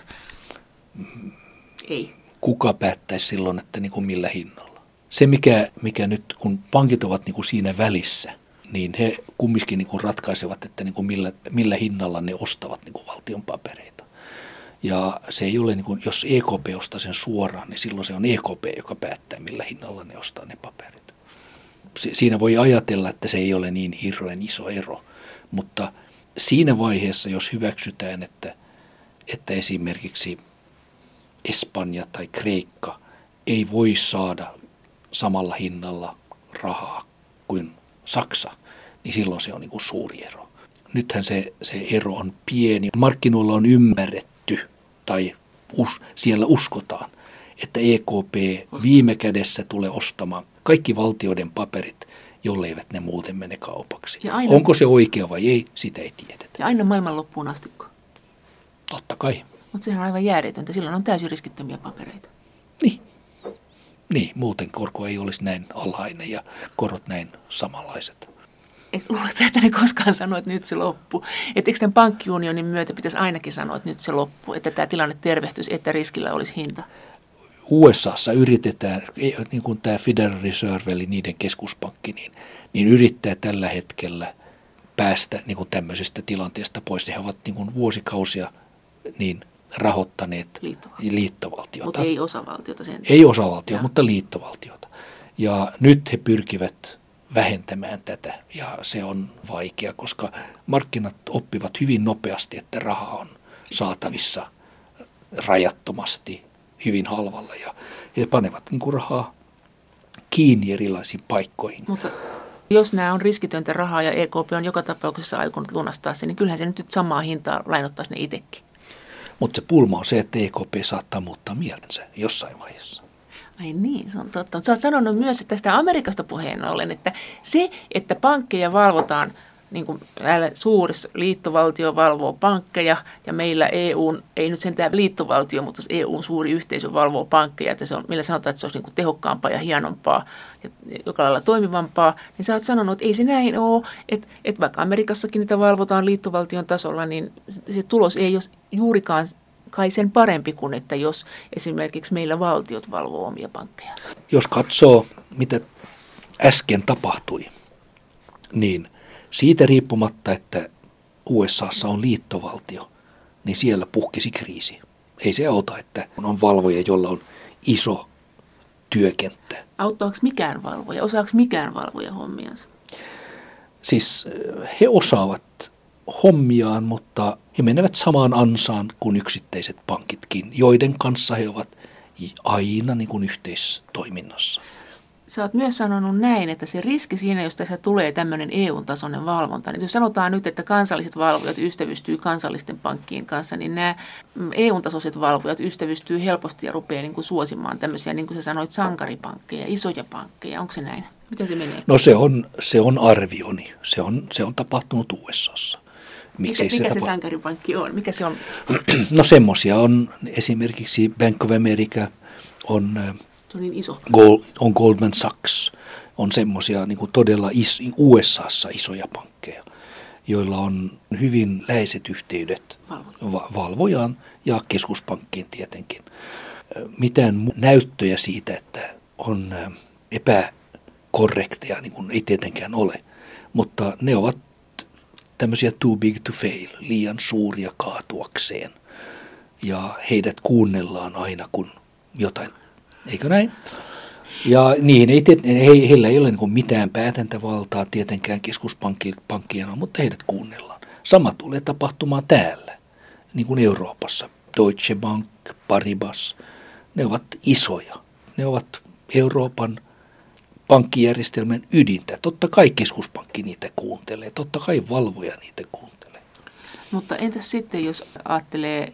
Ei. Kuka päättäisi silloin, että niin kuin millä hinnalla? Se, mikä nyt, kun pankit ovat niin kuin siinä välissä, niin he kumminkin niin kuin ratkaisevat, että niin kuin millä hinnalla ne ostavat niin kuin valtion papereita. Ja se ei ole, niin kuin, jos EKP ostaa sen suoraan, niin silloin se on EKP, joka päättää, millä hinnalla ne ostaa ne paperit. Siinä voi ajatella, että se ei ole niin hirveän iso ero, mutta siinä vaiheessa, jos hyväksytään, että esimerkiksi Espanja tai Kreikka ei voi saada samalla hinnalla rahaa kuin Saksa, niin silloin se on niin kuin suuri ero. Nythän se ero on pieni. Markkinoilla on ymmärretty tai siellä uskotaan, että EKP viime kädessä tulee ostamaan kaikki valtioiden paperit, jolleivät ne muuten mene kaupaksi. Onko se oikea vai ei, sitä ei tiedetä. Ja aina maailman loppuun astikko. Totta kai. Mutta sehän on aivan järjetöntä. Silloin on täysin riskittömiä papereita. Niin, muuten korko ei olisi näin alhainen ja korot näin samanlaiset. Luuletko, että ne koskaan sanoo, että nyt se loppuu? Että eikö tämän pankkiunionin myötä pitäisi ainakin sanoa, että nyt se loppuu, että tämä tilanne tervehtyisi, että riskillä olisi hinta? USAssa yritetään, niin kuin tämä Federal Reserve eli niiden keskuspankki, niin yrittää tällä hetkellä päästä niin kuin tämmöisestä tilanteesta pois. He ovat niin kuin vuosikausia niin rahoittaneet liittovaltiota. Mutta ei osavaltiota sen. Ei osavaltiota, mutta liittovaltiota. Ja nyt he pyrkivät vähentämään tätä ja se on vaikea, koska markkinat oppivat hyvin nopeasti, että raha on saatavissa rajattomasti hyvin halvalla ja he panevat niin kuin rahaa kiinni erilaisiin paikkoihin. Mutta jos nämä on riskitöntä rahaa ja EKP on joka tapauksessa aikonut lunastaa sen, niin kyllähän se nyt samaa hintaa lainottaisi ne itsekin. Mutta se pulma on se, että EKP saattaa muuttaa mielensä jossain vaiheessa. Ai niin, se on totta. Mutta sä oot sanonut myös, että tästä Amerikasta puheen ollen, että se, että pankkeja valvotaan, niin kuin suurissa liittovaltio valvoo pankkeja ja meillä EUn, ei nyt sentään liittovaltio, mutta EUn suuri yhteisö valvoo pankkeja, että se on, millä sanotaan, että se olisi niin kuin tehokkaampaa ja hienompaa ja joka lailla toimivampaa, niin sä oot sanonut, että ei se näin ole, että vaikka Amerikassakin niitä valvotaan liittovaltion tasolla, niin se tulos ei ole juurikaan kai sen parempi kuin, että jos esimerkiksi meillä valtiot valvoo omia pankkeja. Jos katsoo, mitä äsken tapahtui, niin siitä riippumatta, että USAssa on liittovaltio, niin siellä puhkesi kriisi. Ei se auta, että on valvoja, jolla on iso työkenttä. Auttaako mikään valvoja? Osaako mikään valvoja hommiansa? Siis he osaavat hommiaan, mutta he menevät samaan ansaan kuin yksittäiset pankitkin, joiden kanssa he ovat aina niin kuin yhteistoiminnassa. Sä oot myös sanonut näin, että se riski siinä, jos tässä tulee tämmöinen EU-tasoinen valvonta, niin jos sanotaan nyt, että kansalliset valvojat ystävystyy kansallisten pankkien kanssa, niin nämä EU-tasoiset valvojat ystävystyy helposti ja rupeaa niin kuin suosimaan tämmöisiä, niin kuin sä sanoit, sankaripankkeja, isoja pankkeja. Onko se näin? Miten se menee? No se on arvioni. Se on tapahtunut USAssa. Mikä se sankaripankki on? Mikä se on? No semmoisia on esimerkiksi Bank of America, on niin iso. On Goldman Sachs, on semmoisia niin kuin todella USAssa isoja pankkeja, joilla on hyvin läheiset yhteydet valvojaan ja keskuspankkiin tietenkin. Mitään näyttöjä siitä, että on epäkorrekteja, niin kuin ei tietenkään ole, mutta ne ovat tämmöisiä too big to fail, liian suuria kaatuakseen, ja heidät kuunnellaan aina, kun jotain. Eikö näin? Ja niin, heillä ei ole niin kuin mitään päätäntävaltaa tietenkään keskuspankkien, mutta heidät kuunnellaan. Sama tulee tapahtumaan täällä, niin kuin Euroopassa. Deutsche Bank, Paribas, ne ovat isoja. Ne ovat Euroopan pankkijärjestelmän ydintä. Totta kai keskuspankki niitä kuuntelee, totta kai valvoja niitä kuuntelee. Mutta entäs sitten, jos ajattelee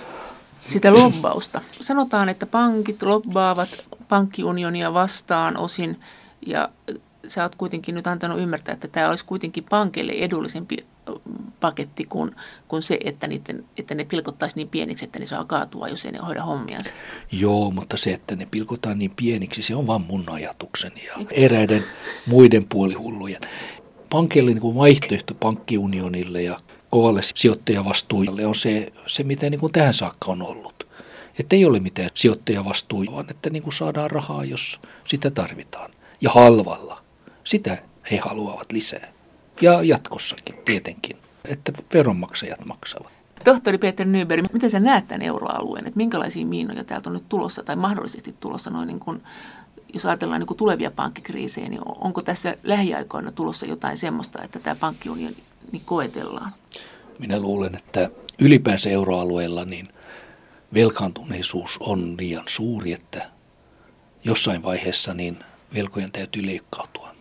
sitä lobbausta? Sanotaan, että pankit lobbaavat pankkiunionia vastaan osin, ja sä oot kuitenkin nyt antanut ymmärtää, että tämä olisi kuitenkin pankille edullisempi paketti kuin se, että ne pilkottaisiin niin pieniksi, että ne saa kaatua, jos ei ne hoida hommiansa. Joo, mutta se, että ne pilkotaan niin pieniksi, se on vaan mun ajatukseni ja eräiden muiden puolihullujen. Pankille niin kuin vaihtoehto pankkiunionille ja kovalle sijoittajavastuulle on se mitä niin kuin tähän saakka on ollut. Että ei ole mitään sijoittajavastuuja, vaan että niin kuin saadaan rahaa, jos sitä tarvitaan. Ja halvalla. Sitä he haluavat lisää. Ja jatkossakin tietenkin, että veronmaksajat maksavat. Tohtori Peter Nyberg, miten sä näet tämän euroalueen? Että minkälaisia miinoja täältä on nyt tulossa tai mahdollisesti tulossa, noin niin kuin, jos ajatellaan niin kuin tulevia pankkikriisejä, niin onko tässä lähiaikoina tulossa jotain semmoista, että tämä pankkiunioni niin koetellaan? Minä luulen, että ylipäänsä euroalueella niin velkaantuneisuus on liian suuri, että jossain vaiheessa niin velkojen täytyy leikkautua.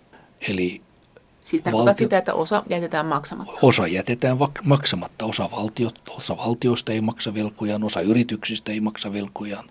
Eli siis tarkoittaa sitä, että osa jätetään maksamatta? Osa jätetään maksamatta. Osa valtioista ei maksa velkojaan, osa yrityksistä ei maksa velkojaan.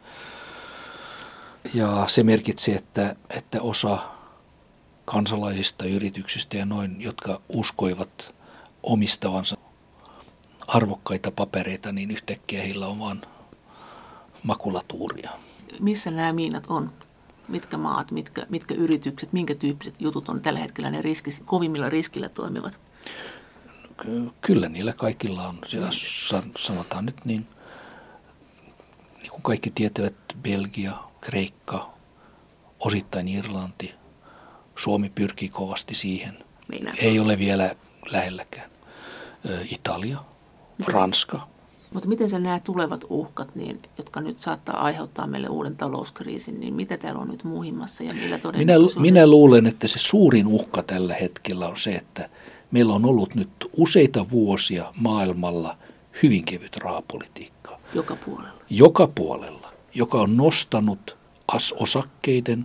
Ja se merkitsee, että osa kansalaisista, yrityksistä ja noin, jotka uskoivat omistavansa arvokkaita papereita, niin yhtäkkiä heillä on vaan makulatuuria. Missä nämä miinat on? Mitkä maat, mitkä yritykset, minkä tyyppiset jutut on tällä hetkellä ne kovimmilla riskillä toimivat? Kyllä niillä kaikilla on. Siellä sanotaan nyt niin kuin kaikki tietävät, Belgia, Kreikka, osittain Irlanti. Suomi pyrkii kovasti siihen. Ei ole vielä lähelläkään. Italia, Ranska. Mutta miten sä nämä tulevat uhkat, niin, jotka nyt saattaa aiheuttaa meille uuden talouskriisin, niin mitä täällä on nyt muhimmassa ja millä todennäköisesti? Minä luulen, että se suurin uhka tällä hetkellä on se, että meillä on ollut nyt useita vuosia maailmalla hyvin kevyt rahapolitiikka. Joka puolella? Joka puolella, joka on nostanut osakkeiden,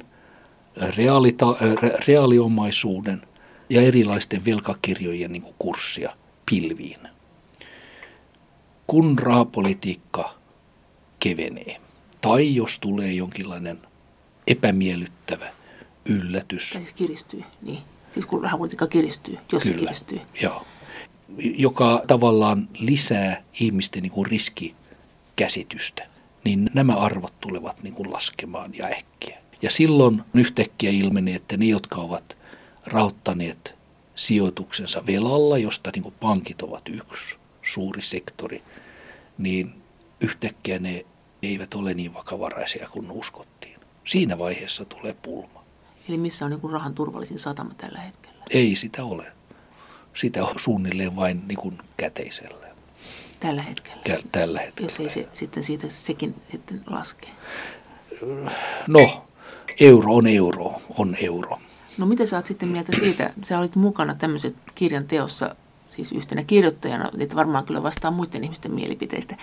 reaaliomaisuuden ja erilaisten velkakirjojen niin kuin kurssia pilviin. Kun rahapolitiikka kevenee, tai jos tulee jonkinlainen epämiellyttävä yllätys. Tai siis kiristyy, niin. Siis kun rahapolitiikka kiristyy, jos kyllä, se kiristyy. Joo. Joka tavallaan lisää ihmisten niin kuin riskikäsitystä, niin nämä arvot tulevat niin kuin laskemaan ja äkkiä. Ja silloin yhtäkkiä ilmenee, että ne, jotka ovat rahoittaneet sijoituksensa velalla, josta niin kuin pankit ovat yksi suuri sektori, niin yhtäkkiä ne eivät ole niin vakavaraisia kuin uskottiin. Siinä vaiheessa tulee pulma. Eli missä on niin kuin rahan turvallisin satama tällä hetkellä? Ei sitä ole. Sitä on suunnilleen vain niin kuin käteisellä. Tällä hetkellä? Tällä hetkellä. Jos ei se sitten siitä sekin sitten laskee? No, euro on euro. No mitä sä oot sitten mieltä siitä? Sä olit mukana tämmöisessä kirjan teossa, siis yhtenä kirjoittajana, että varmaan kyllä vastaa muiden ihmisten mielipiteistä.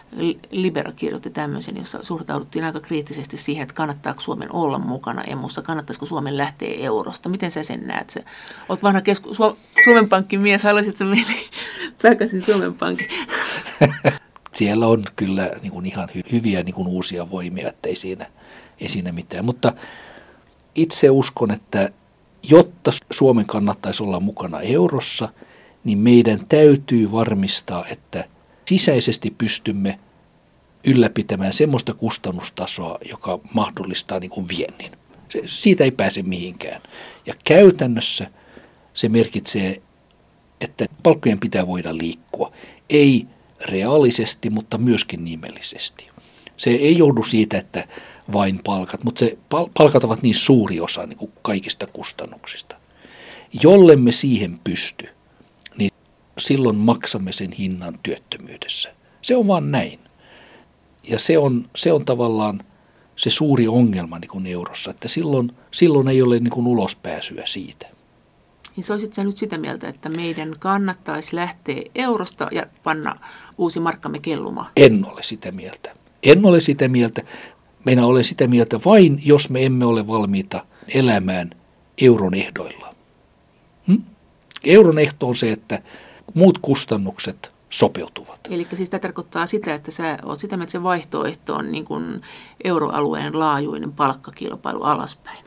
Libera kirjoitti tämmöisen, jossa suhtauduttiin aika kriittisesti siihen, että kannattaako Suomen olla mukana emussa, kannattaisiko Suomen lähteä eurosta. Miten sä sen näet? Olet vanha Suomen Pankin mies, haluaisitko meille takaisin Suomen Pankin? Siellä on kyllä niin kuin ihan hyviä niin kuin uusia voimia, ettei siinä mitään. Mutta itse uskon, että jotta Suomen kannattaisi olla mukana eurossa, niin meidän täytyy varmistaa, että sisäisesti pystymme ylläpitämään semmoista kustannustasoa, joka mahdollistaa niin kuin viennin. Siitä ei pääse mihinkään. Ja käytännössä se merkitsee, että palkkojen pitää voida liikkua. Ei reaalisesti, mutta myöskin nimellisesti. Se ei johdu siitä, että vain palkat, mutta palkat ovat niin suuri osa niin kuin kaikista kustannuksista. Jollemme siihen pysty, niin silloin maksamme sen hinnan työttömyydessä. Se on vaan näin. Ja se on tavallaan se suuri ongelma niin kuin eurossa, että silloin ei ole niin kuin ulospääsyä siitä. Niin se olisit sä nyt sitä mieltä, että meidän kannattaisi lähteä eurosta ja panna uusi markkamme kellumaan? En ole sitä mieltä. Minä olen sitä mieltä vain, jos me emme ole valmiita elämään euron ehdoilla. Euron ehto on se, että muut kustannukset sopeutuvat. Eli siis tämä tarkoittaa sitä, että sä oot sitä mieltä, että se vaihtoehto on niin kuin euroalueen laajuinen palkkakilpailu alaspäin.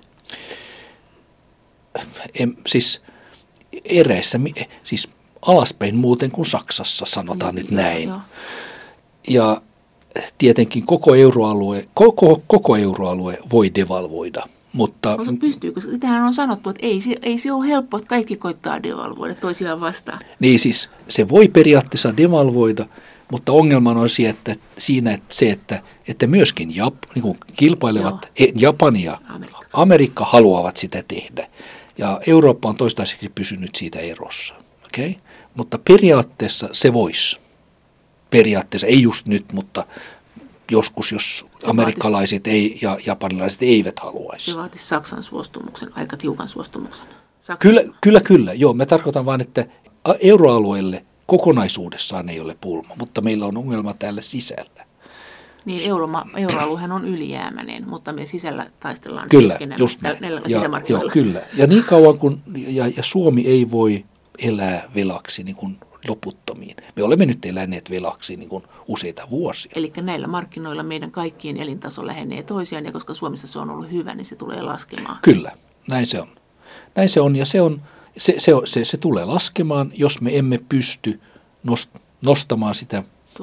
Siis alaspäin muuten kuin Saksassa, sanotaan nyt näin. Joo. Ja tietenkin koko euroalue voi devalvoida. Mutta pystyykö? Sitähän on sanottu, että ei se ole helppo, että kaikki koittaa devalvoida toisiaan vastaan. Niin siis se voi periaatteessa devalvoida, mutta ongelma on että myöskin niin kuin kilpailevat Japani ja Amerikka haluavat sitä tehdä. Ja Eurooppa on toistaiseksi pysynyt siitä erossa. Okay? Mutta periaatteessa se voisi. Periaatteessa ei just nyt, mutta joskus, jos amerikkalaiset ja japanilaiset eivät haluaisi. Se vaatisi Saksan suostumuksen, aika tiukan suostumuksen. Kyllä. Joo, mä tarkoitan vain, että euroalueelle kokonaisuudessaan ei ole pulma, mutta meillä on ongelma täällä sisällä. Niin, euroaluehan on ylijäämäinen, mutta me sisällä taistellaan keskenään sisämarkkinoilla. Joo, kyllä. Ja niin kauan kuin ja Suomi ei voi elää velaksi niin kuin loputtomiin. Me olemme nyt eläneet velaksi niin kuin useita vuosia. Eli näillä markkinoilla meidän kaikkien elintaso lähenee toisiaan, ja koska Suomessa se on ollut hyvä, niin se tulee laskemaan. Kyllä, näin se on. Ja se tulee laskemaan, jos me emme pysty nostamaan sitä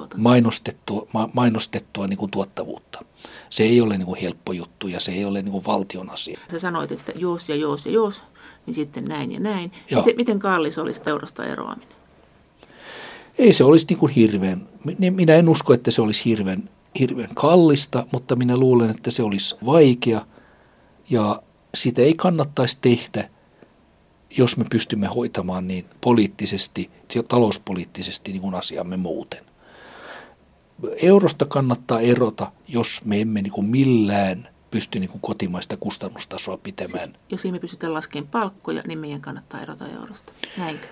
mainostettua niin kuin tuottavuutta. Se ei ole niin kuin helppo juttu ja se ei ole niin kuin valtion asia. Sä sanoit, että jos, niin sitten näin ja näin. Miten kallis olisi eurosta eroaminen? Ei se olisi niin kuin hirveän, minä en usko, että se olisi hirveän kallista, mutta minä luulen, että se olisi vaikea ja sitä ei kannattaisi tehdä, jos me pystymme hoitamaan niin poliittisesti ja talouspoliittisesti niin kuin asiamme muuten. Eurosta kannattaa erota, jos me emme niin kuin millään pysty niin kuin kotimaista kustannustasoa pitämään. Siis, jos emme pystytä laskemaan palkkoja, niin meidän kannattaa erota eurosta. Näinkö?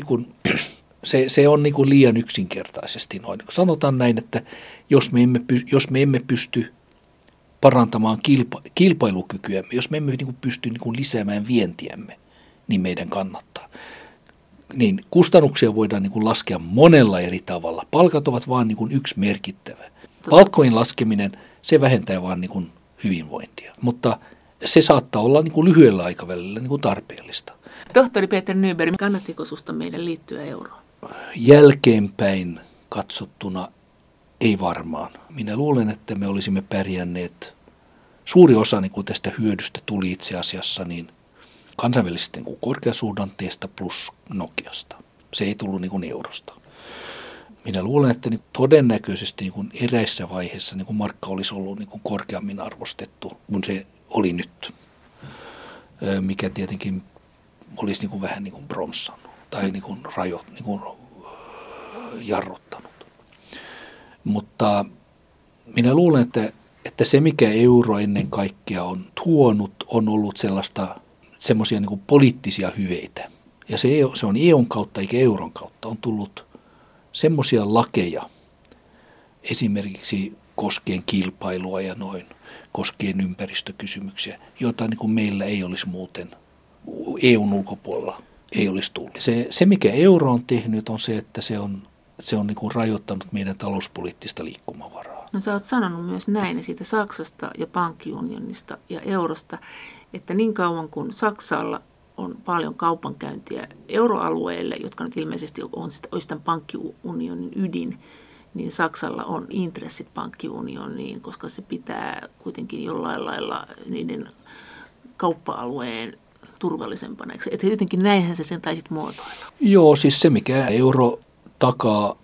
Se on niin kuin liian yksinkertaisesti noin. Sanotaan näin, että jos me emme pysty parantamaan kilpailukykyämme, jos me emme niin kuin pysty niin kuin lisäämään vientiämme, niin meidän kannattaa. Niin kustannuksia voidaan niin kuin laskea monella eri tavalla. Palkat ovat vain niin kuin yksi merkittävä. Palkkojen laskeminen, se vähentää vain niin kuin hyvinvointia, mutta se saattaa olla niin kuin lyhyellä aikavälillä niin kuin tarpeellista. Tohtori Peter Nyberg, kannattiko susta meidän liittyä euroon? Jälkeenpäin katsottuna ei varmaan. Minä luulen, että me olisimme pärjänneet. Suuri osa niin kuin tästä hyödystä tuli itse asiassa niin kansainvälisestä niin kuin korkeasuhdanteesta plus Nokiasta. Se ei tullut niin kuin eurosta. Minä luulen, että niin todennäköisesti niin kuin eräissä vaiheissa niin kuin markka olisi ollut niin kuin korkeammin arvostettu kuin se oli nyt, mikä tietenkin olisi niin kuin vähän niin kuin bromssannut tai niin kuin jarruttanut. Mutta minä luulen, että se mikä euro ennen kaikkea on tuonut, on ollut semmoisia niin kuin poliittisia hyveitä. Ja se on EUn kautta eikä euron kautta. On tullut semmoisia lakeja, esimerkiksi koskien kilpailua ja noin, koskien ympäristökysymyksiä, joita niin kuin meillä ei olisi muuten EUn ulkopuolella ei olisi tullut. Se mikä euro on tehnyt, on se, että se on niin kuin rajoittanut meidän talouspoliittista liikkumavaraa. No sä oot sanonut myös näin siitä Saksasta ja pankkiunionista ja eurosta, että niin kauan kuin Saksalla on paljon kaupankäyntiä euroalueelle, jotka nyt ilmeisesti olisi tämän pankkiunionin ydin, niin Saksalla on intressit pankkiunioniin, koska se pitää kuitenkin jollain lailla niiden kauppa-alueen turvallisempana. Että jotenkin näinhän se sen taisit muotoilla. Joo, siis se mikä euro takaa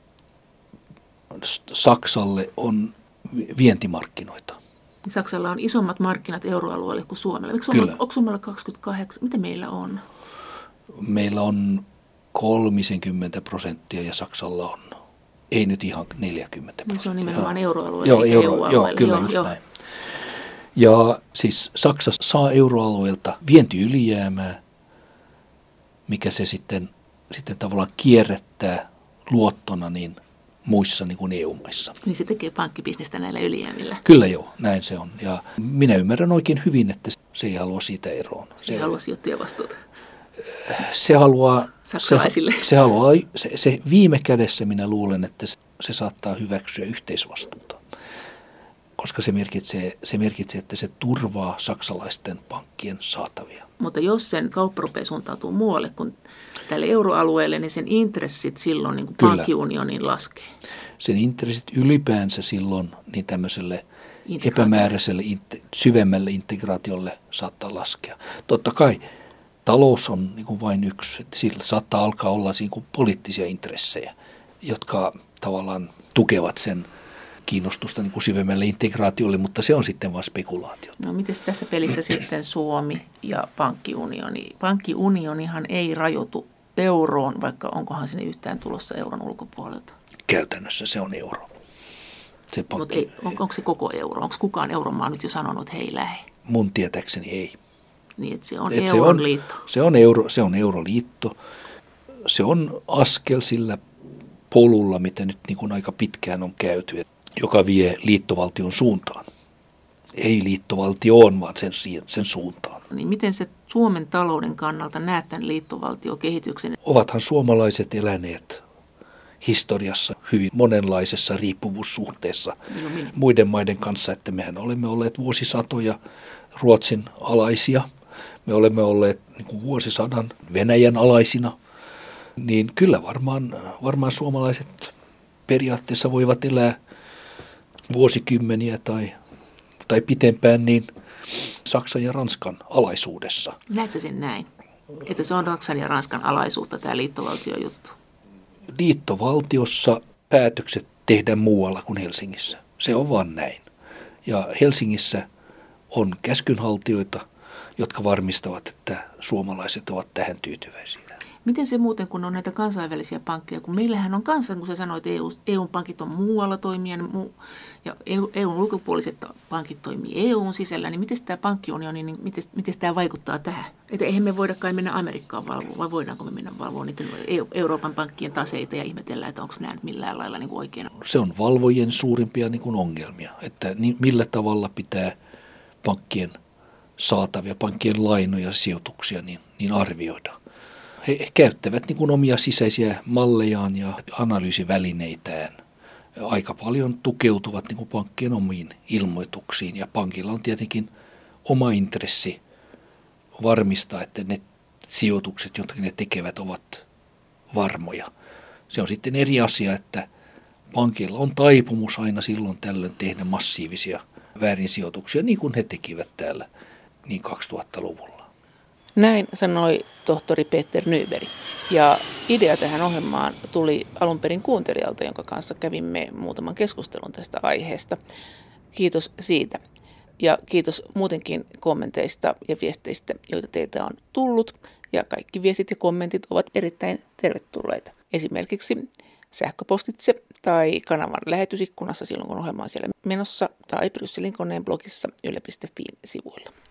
Saksalle on vientimarkkinoita. Saksalla on isommat markkinat euroalueelle kuin Suomella. Onko Suomella 28? Mitä meillä on? Meillä on 30% ja Saksalla on, ei nyt ihan 40%. Niin se on nimenomaan euroalueelle, eikä EU-alueelle. Joo, kyllä just näin. Ja siis Saksa saa euroalueelta vientiylijäämää, mikä se sitten tavallaan kierrättää luottona niin muissa niin kuin EU-maissa. Niin se tekee pankkibisnestä näillä ylijäämillä. Kyllä joo, näin se on. Ja minä ymmärrän oikein hyvin, että se ei halua siitä eroon. Se ei halua sijoittajavastuuta. Se haluaa, saksalaisille. Se viime kädessä minä luulen, että se saattaa hyväksyä yhteisvastuuta. Koska se merkitsee, että se turvaa saksalaisten pankkien saatavia. Mutta jos sen kauppa rupeaa suuntautuu muualle kuin tälle euroalueelle, niin sen intressit silloin niin kuin pankkiunioniin laskee. Sen intressit ylipäänsä silloin niin tämmöiselle epämääräiselle, syvemmälle integraatiolle saattaa laskea. Totta kai talous on niin kuin vain yksi, että sillä saattaa alkaa olla niin kuin poliittisia intressejä, jotka tavallaan tukevat sen kiinnostusta niin kuin syvemmälle integraatiolle, mutta se on sitten vain spekulaatio. No miten tässä pelissä sitten Suomi ja pankkiunioni? Pankkiunionihan ei rajoitu euroon, vaikka onkohan sinne yhtään tulossa euron ulkopuolelta? Käytännössä se on euro. Mutta onko se koko euro? Onko kukaan euromaa nyt jo sanonut, että hei lähe? Mun tietääkseni ei. Niin, että se on euron liitto. Se on euroliitto. Se on askel sillä polulla, mitä nyt niin kuin aika pitkään on käyty, joka vie liittovaltion suuntaan. Ei liittovaltioon, vaan sen suuntaan. Niin miten se Suomen talouden kannalta näet tämän liittovaltiokehityksen? Ovathan suomalaiset eläneet historiassa hyvin monenlaisessa riippuvuussuhteessa muiden maiden kanssa, että mehän olemme olleet vuosisatoja Ruotsin alaisia. Me olemme olleet niin kuin vuosisadan Venäjän alaisina. Niin kyllä varmaan suomalaiset periaatteessa voivat elää vuosikymmeniä tai pitempään niin Saksan ja Ranskan alaisuudessa. Näetkö sen näin? Että se on Saksan ja Ranskan alaisuutta tämä liittovaltiojuttu? Liittovaltiossa päätökset tehdään muualla kuin Helsingissä. Se on vaan näin. Ja Helsingissä on käskynhaltijoita, jotka varmistavat, että suomalaiset ovat tähän tyytyväisiä. Miten se muuten, kun on näitä kansainvälisiä pankkeja, kun meillähän on kanssa, kun sä sanoit, että EU-pankit on muualla toimia ja EUn ulkopuoliset pankit toimii EUn sisällä, niin miten tämä pankkiunioni, niin miten tämä vaikuttaa tähän? Että eihän me voida kai mennä Amerikkaan valvoa, vai voidaanko me mennä valvoa niitä Euroopan pankkien taseita ja ihmetellä, että onko nämä millään lailla niin kuin oikein? Se on valvojien suurimpia niin kuin ongelmia, että millä tavalla pitää pankkien saatavia, pankkien lainoja, sijoituksia niin arvioida. He käyttävät niin kuin omia sisäisiä mallejaan ja analyysivälineitään. Aika paljon tukeutuvat niin kuin pankkien omiin ilmoituksiin ja pankilla on tietenkin oma intressi varmistaa, että ne sijoitukset, jotka ne tekevät, ovat varmoja. Se on sitten eri asia, että pankilla on taipumus aina silloin tällöin tehdä massiivisia väärinsijoituksia, niin kuin he tekivät täällä niin 2000-luvulla. Näin sanoi tohtori Peter Nyberg. Ja idea tähän ohjelmaan tuli alun perin kuuntelijalta, jonka kanssa kävimme muutaman keskustelun tästä aiheesta. Kiitos siitä. Ja kiitos muutenkin kommenteista ja viesteistä, joita teiltä on tullut. Ja kaikki viestit ja kommentit ovat erittäin tervetulleita. Esimerkiksi sähköpostitse tai kanavan lähetysikkunassa silloin, kun ohjelma on siellä menossa, tai Brysselin koneen blogissa yle.fi sivuilla.